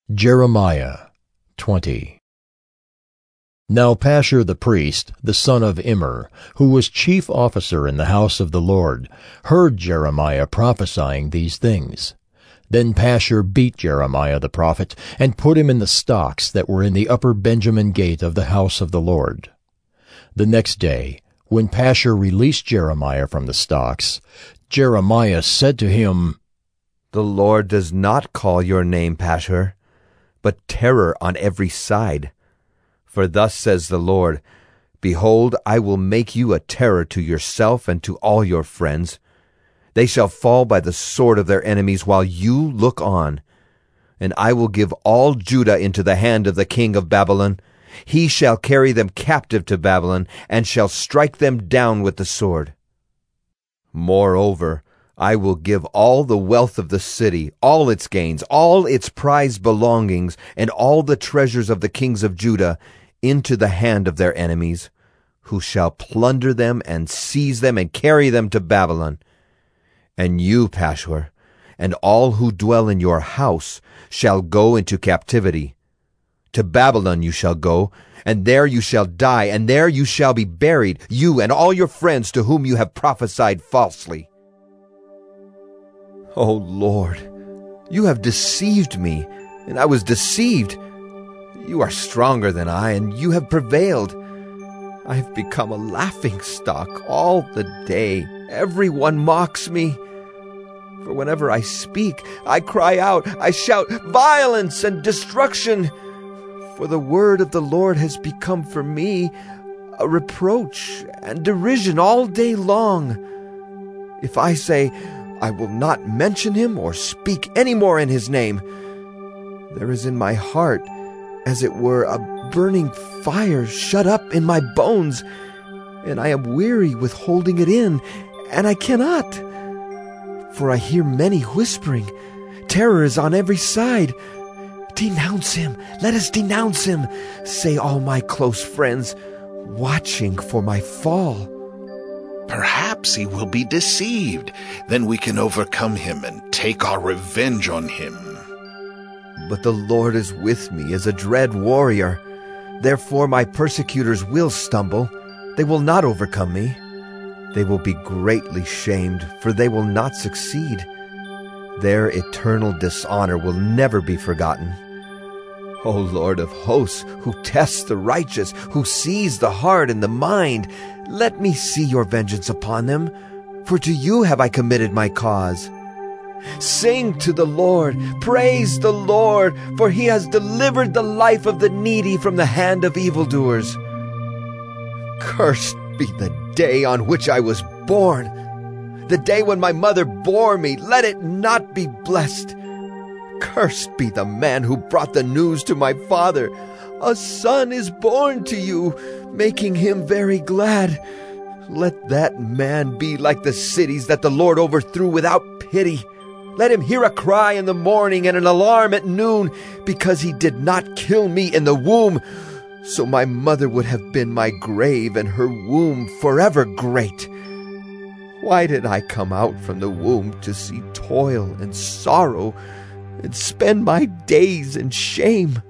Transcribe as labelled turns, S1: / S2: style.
S1: Jeremiah 20. Now Pashur the priest, the son of Immer, who was chief officer in the house of the Lord, heard Jeremiah prophesying these things. Then Pashur beat Jeremiah the prophet, and put him in the stocks that were in the upper Benjamin gate of the house of the Lord. The next day, when Pashur released Jeremiah from the stocks, Jeremiah said to him,
S2: "The Lord does not call your name Pashur, but terror on every side. For thus says the Lord, Behold, I will make you a terror to yourself and to all your friends. They shall fall by the sword of their enemies while you look on. And I will give all Judah into the hand of the king of Babylon. He shall carry them captive to Babylon, and shall strike them down with the sword. Moreover, I will give all the wealth of the city, all its gains, all its prized belongings, and all the treasures of the kings of Judah into the hand of their enemies, who shall plunder them and seize them and carry them to Babylon. And you, Pashur, and all who dwell in your house shall go into captivity. To Babylon you shall go, and there you shall die, and there you shall be buried, you and all your friends to whom you have prophesied falsely. O Lord, you have deceived me, and I was deceived. You are stronger than I, and you have prevailed. I have become a laughingstock all the day. Everyone mocks me. For whenever I speak, I cry out, I shout violence and destruction. For the word of the Lord has become for me a reproach and derision all day long. If I say, I will not mention him or speak any more in his name, there is in my heart, as it were, a burning fire shut up in my bones, and I am weary with holding it in, and I cannot. For I hear many whispering, terror is on every side. Denounce him, let us denounce him, say all my close friends, watching for my fall.
S3: Perhaps he will be deceived. Then we can overcome him and take our revenge on him.
S2: But the Lord is with me as a dread warrior. Therefore my persecutors will stumble. They will not overcome me. They will be greatly shamed, for they will not succeed. Their eternal dishonor will never be forgotten. O Lord of hosts, who tests the righteous, who sees the heart and the mind, let me see your vengeance upon them, for to you have I committed my cause. Sing to the Lord, praise the Lord, for he has delivered the life of the needy from the hand of evildoers. Cursed be the day on which I was born. The day when my mother bore me, let it not be blessed. Cursed be the man who brought the news to my father. A son is born to you, making him very glad. Let that man be like the cities that the Lord overthrew without pity. Let him hear a cry in the morning and an alarm at noon, because he did not kill me in the womb. So my mother would have been my grave, and her womb forever great. Why did I come out from the womb to see toil and sorrow, and spend my days in shame?